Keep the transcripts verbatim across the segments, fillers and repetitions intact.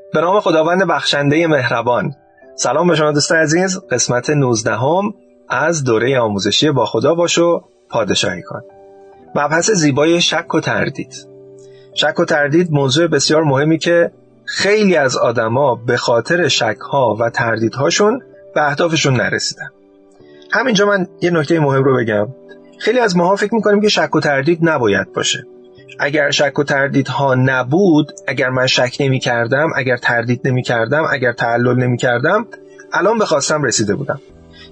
به نام خداوند بخشنده مهربان. سلام به شما دوست عزیز. قسمت نوزدهم از دوره آموزشی با خدا باش و پادشاهی کن. مبحث زیبای شک و تردید. شک و تردید موضوع بسیار مهمی که خیلی از آدما به خاطر شک‌ها و تردیدهاشون به اهدافشون نرسیدن. همینجا من یه نکته مهم رو بگم. خیلی از ماها فکر می‌کنیم که شک و تردید نباید باشه. اگر شک و تردیدها نبود، اگر من شک نمی کردم، اگر تردید نمی کردم، اگر تعلل نمی کردم، الان به خواستم رسیده بودم.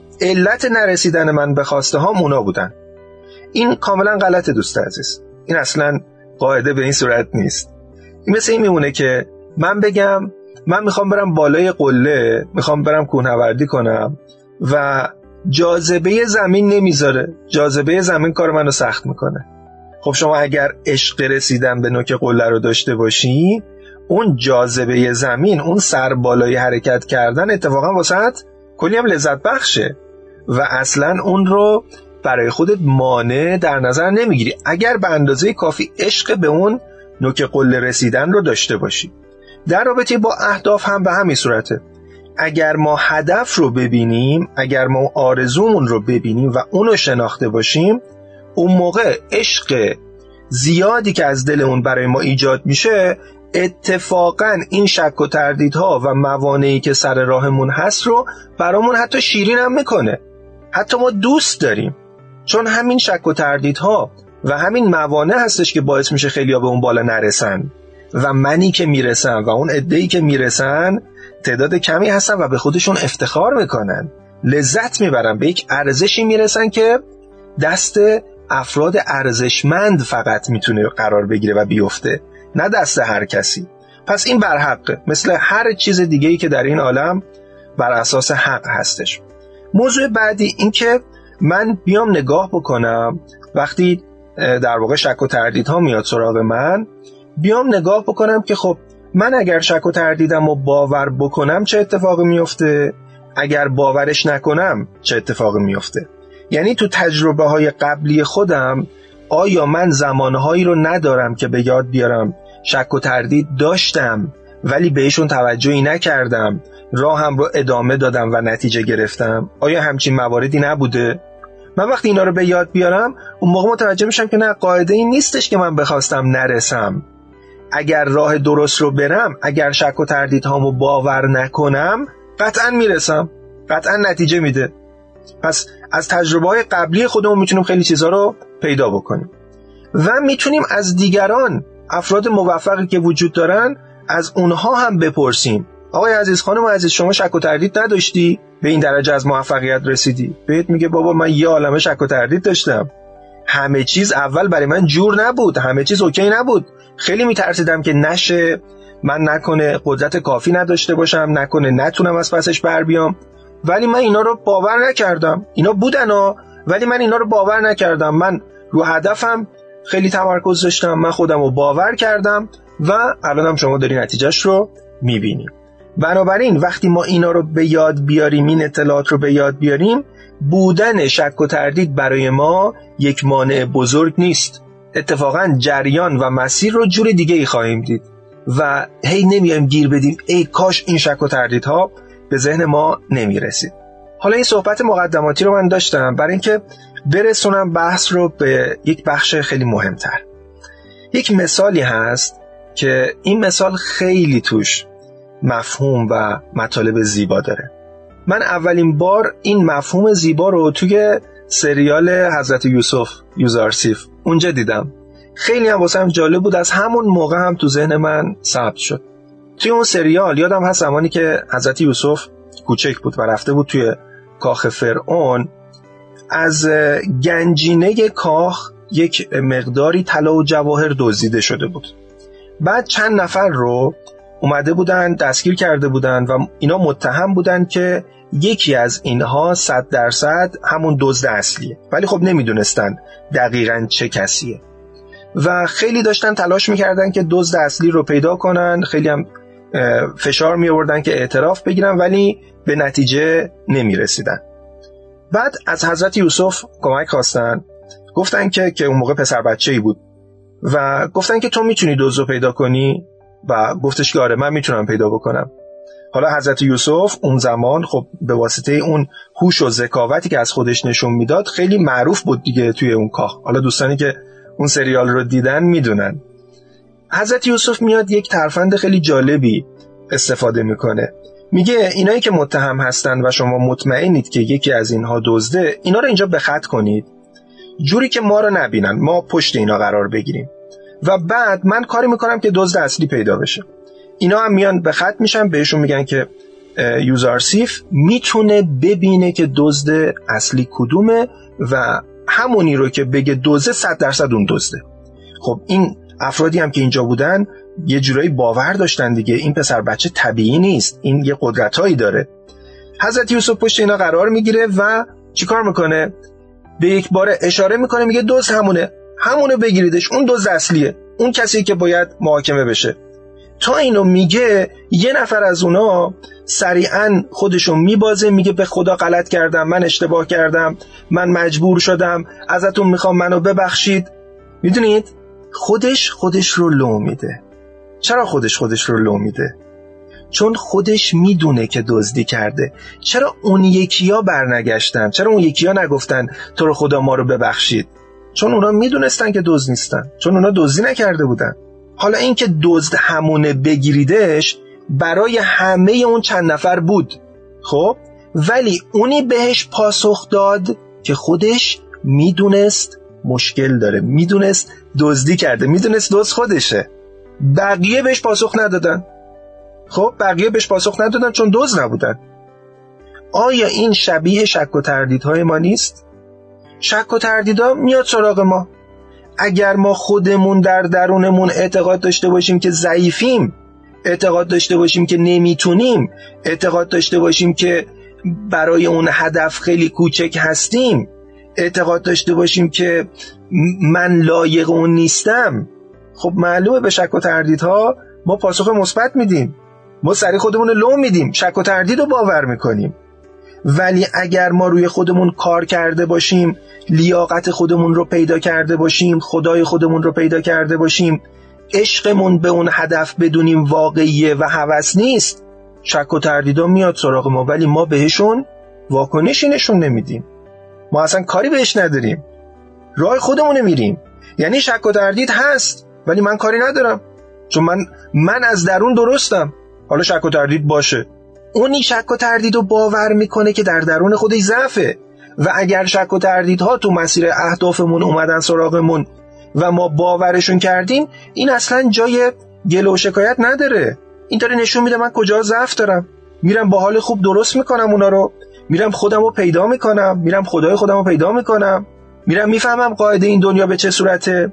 علت نرسیدن من به خواسته ها مونا بودن. این کاملا غلطه دوست عزیز. این اصلا قاعده به این صورت نیست. این مثل این میمونه که من بگم من میخوام برم بالای قله، میخوام برم کوهنوردی کنم و جاذبه زمین نمیذاره. جاذبه زمین کار منو سخت میکنه. خب شما اگر عشق رسیدن به نوک قله رو داشته باشی، اون جاذبه زمین، اون سر بالای حرکت کردن اتفاقا واسهت کلی هم لذت بخشه و اصلا اون رو برای خودت مانع در نظر نمیگیری اگر به اندازه کافی عشق به اون نوک قله رسیدن رو داشته باشی. در رابطه با اهداف هم به همین صورته. اگر ما هدف رو ببینیم، اگر ما آرزومون رو ببینیم و اون رو شناخته باشیم، اون موقع عشق زیادی که از دل اون برای ما ایجاد میشه اتفاقا این شک و تردیدها و موانعی که سر راهمون هست رو برامون حتی شیرین هم میکنه. حتی ما دوست داریم، چون همین شک و تردیدها و همین موانع هستش که باعث میشه خیلیا به اون بالا نرسن و منی که میرسن و اون عده‌ای که میرسن تعداد کمی هستن و به خودشون افتخار میکنن، لذت میبرن، به یک ارزشی میرسن که دست افراد ارزشمند فقط میتونه قرار بگیره و بیفته، نه دست هر کسی. پس این بر حقه، مثل هر چیز دیگه‌ای که در این عالم بر اساس حق هستش. موضوع بعدی این که من بیام نگاه بکنم وقتی در واقع شک و تردیدها میاد سراغ من، بیام نگاه بکنم که خب من اگر شک و تردیدم و باور بکنم چه اتفاقی میفته، اگر باورش نکنم چه اتفاقی میفته. یعنی تو تجربه های قبلی خودم آیا من زمانهایی رو ندارم که به یاد بیارم شک و تردید داشتم ولی بهشون توجهی نکردم، راهم رو ادامه دادم و نتیجه گرفتم؟ آیا همچین مواردی نبوده؟ من وقتی اینا رو به یاد بیارم اون موقع متوجه میشم که نه، قاعده این نیستش که من بخواستم نرسم. اگر راه درست رو برم، اگر شک و تردیدهامو باور نکنم، قطعا میرسم، قطعا نتیجه میده. پس از تجربه های قبلی خودمون میتونیم خیلی چیزا رو پیدا بکنیم و میتونیم از دیگران، افراد موفقی که وجود دارن، از اونها هم بپرسیم. آقای عزیز، خانم عزیز، شما شک و تردید نداشتی؟ به این درجه از موفقیت رسیدی؟ بهت میگه بابا من یه عالمه شک و تردید داشتم، همه چیز اول برای من جور نبود، همه چیز اوکی نبود، خیلی میترسیدم که نشه، من نکنه قدرت کافی نداشته باشم، نکنه نتونم از پسش بر بیام، ولی من اینا رو باور نکردم. اینا بودن ها، ولی من اینا رو باور نکردم. من رو هدفم خیلی تمرکز داشتم، من خودم رو باور کردم و الان هم شما داری نتیجهش رو میبینیم. بنابراین وقتی ما اینا رو به یاد بیاریم، این اطلاعات رو به یاد بیاریم، بودن شک و تردید برای ما یک مانع بزرگ نیست. اتفاقا جریان و مسیر رو جور دیگه ای خواهیم دید و هی نمیایم گیر بدیم ای کاش این شک و تردیدها به ذهن ما نمیرسید. حالا این صحبت مقدماتی رو من داشتم برای اینکه برسونم بحث رو به یک بخش خیلی مهمتر. یک مثالی هست که این مثال خیلی توش مفهوم و مطالب زیبا داره. من اولین بار این مفهوم زیبا رو توی سریال حضرت یوسف یوزارسیف اونجا دیدم. خیلی هم واسم جالب بود، از همون موقع هم تو ذهن من ثبت شد. توی اون سریال یادم هست زمانی که حضرت یوسف کوچک بود و رفته بود توی کاخ فرعون، از گنجینه کاخ یک مقداری طلا و جواهر دزدیده شده بود. بعد چند نفر رو اومده بودن دستگیر کرده بودن و اینا متهم بودن که یکی از اینها صد درصد همون دزد اصلیه، ولی خب نمیدونستن دقیقاً چه کسیه و خیلی داشتن تلاش میکردن که دزد اصلی رو پیدا کنن، خیلی هم فشار می آوردن که اعتراف بگیرن ولی به نتیجه نمی رسیدن. بعد از حضرت یوسف کمک خواستن، گفتن که که اون موقع پسر بچه‌ای بود و گفتن که تو میتونی دزد رو پیدا کنی؟ و گفتش که آره من میتونم پیدا بکنم. حالا حضرت یوسف اون زمان خب به واسطه اون هوش و ذکاوتی که از خودش نشون میداد خیلی معروف بود دیگه توی اون کاخ. حالا دوستانی که اون سریال رو دیدن میدونن. حضرت یوسف میاد یک ترفند خیلی جالبی استفاده میکنه. میگه اینایی که متهم هستن و شما مطمئنید که یکی از اینها دزده، اینا رو اینجا به خط کنید جوری که ما رو نبینن، ما پشت اینا قرار بگیریم و بعد من کاری میکنم که دزد اصلی پیدا بشه. اینا هم میان به خط میشن، بهشون میگن که یوزارسیف میتونه ببینه که دزد اصلی کدومه و همونی رو که بگه دزده صد درصد اون دزده. خب این افرادی هم که اینجا بودن یه جورایی باور داشتن دیگه، این پسر بچه طبیعی نیست، این یه قدرتایی داره. حضرت یوسف پشت اینا قرار میگیره و چیکار میکنه؟ به یک بار اشاره میکنه، میگه دزد همونه، همونه بگیریدش، اون دزد اصلیه، اون کسی که باید محاکمه بشه. تا اینو میگه یه نفر از اونا سریعا خودشو میبازه، میگه به خدا غلط کردم، من اشتباه کردم، من مجبور شدم، ازتون میخوام منو ببخشید. میدونید خودش خودش رو لو میده. چرا خودش خودش رو لو میده؟ چون خودش میدونه که دزدی کرده. چرا اون یکیا برنگشتن؟ چرا اون یکیا نگفتن تو رو خدا ما رو ببخشید؟ چون اونا میدونستن که دزد نیستن، چون اونا دزدی نکرده بودن. حالا این که دزد همونه بگیریدش برای همه اون چند نفر بود، خب ولی اونی بهش پاسخ داد که خودش میدونست مشکل داره، میدونست دزدی کرده، میدونست دزد خودشه. بقیه بهش پاسخ ندادن. خب بقیه بهش پاسخ ندادن چون دزد نبودن. آیا این شبیه شک و تردیدهای ما نیست؟ شک و تردیدها میاد سراغ ما. اگر ما خودمون در درونمون اعتقاد داشته باشیم که ضعیفیم، اعتقاد داشته باشیم که نمیتونیم، اعتقاد داشته باشیم که برای اون هدف خیلی کوچک هستیم، اعتقاد داشته باشیم که من لایق اون نیستم، خب معلومه به شک و تردیدها ما پاسخ مثبت میدیم، ما سری خودمون لو میدیم، شک و تردید رو باور میکنیم. ولی اگر ما روی خودمون کار کرده باشیم، لیاقت خودمون رو پیدا کرده باشیم، خدای خودمون رو پیدا کرده باشیم، عشقمون به اون هدف بدونیم واقعیه و هوس نیست، شک و تردیدا میاد سراغ ما ولی ما بهشون واکنشی نشون نمیدیم، ما اصلا کاری بهش نداریم، راه خودمون میریم. یعنی شک و تردید هست ولی من کاری ندارم، چون من من از درون درستم. حالا شک و تردید باشه، اونی شک و تردید رو باور میکنه که در درون خودش ضعفه و اگر شک و تردیدها تو مسیر اهدافمون اومدن سراغمون و ما باورشون کردیم، این اصلا جای گله و شکایت نداره. این داره نشون میده من کجا ضعف دارم، میرم با حال خوب درست میکنم اونا رو، میرم خودم رو پیدا میکنم، میرم خدای خودم رو پیدا میکنم، میرم میفهمم قاعده این دنیا به چه صورته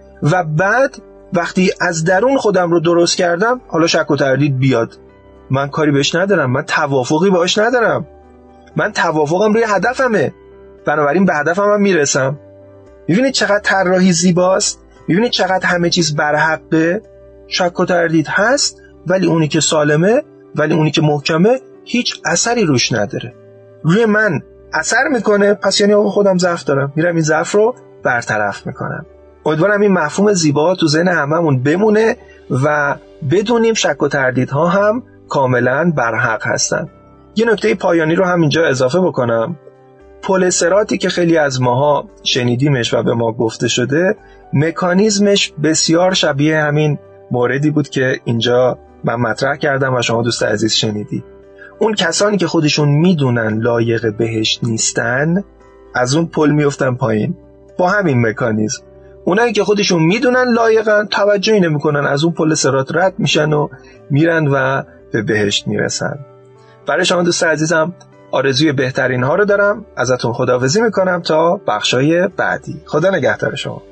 و بعد وقتی از درون خودم رو درست کردم، حالا شک و تردید بیاد، من کاری بهش ندارم، من توافقی باهاش ندارم، من توافقم روی هدفمه، بنابراین به هدفم هم میرسم. میبینید چقدر طراحی زیباست؟ میبینید چقدر همه چیز برحقه؟ شک و تردید هست ولی اونی که سالمه، ولی اونی که محکمه هیچ اثری روش نداره، روی من اثر میکنه، پس یعنی خودم ضعف دارم، میرم این ضعف رو برطرف میکنم. امیدوارم این مفهوم زیبا تو ذهن هممون بمونه و بدونیم شک و تردیدها هم کاملا برحق هستن. یه نکته پایانی رو هم اینجا اضافه بکنم. پل صراطی که خیلی از ماها شنیدیمش و به ما گفته شده، مکانیزمش بسیار شبیه همین موردی بود که اینجا من مطرح کردم و شما دوست عزیز شنیدی. اون کسانی که خودشون میدونن لایق بهشت نیستن، از اون پل میفتن پایین با همین مکانیزم. اونایی که خودشون میدونن لایقن، توجهی نمیکنن، از اون پل صراط رد میشن و میرن و به بهشت میرسن. برای شما دوست عزیزم آرزوی بهترین ها رو دارم، ازتون خداحافظی میکنم تا بخشای بعدی. خدا نگهدار شما.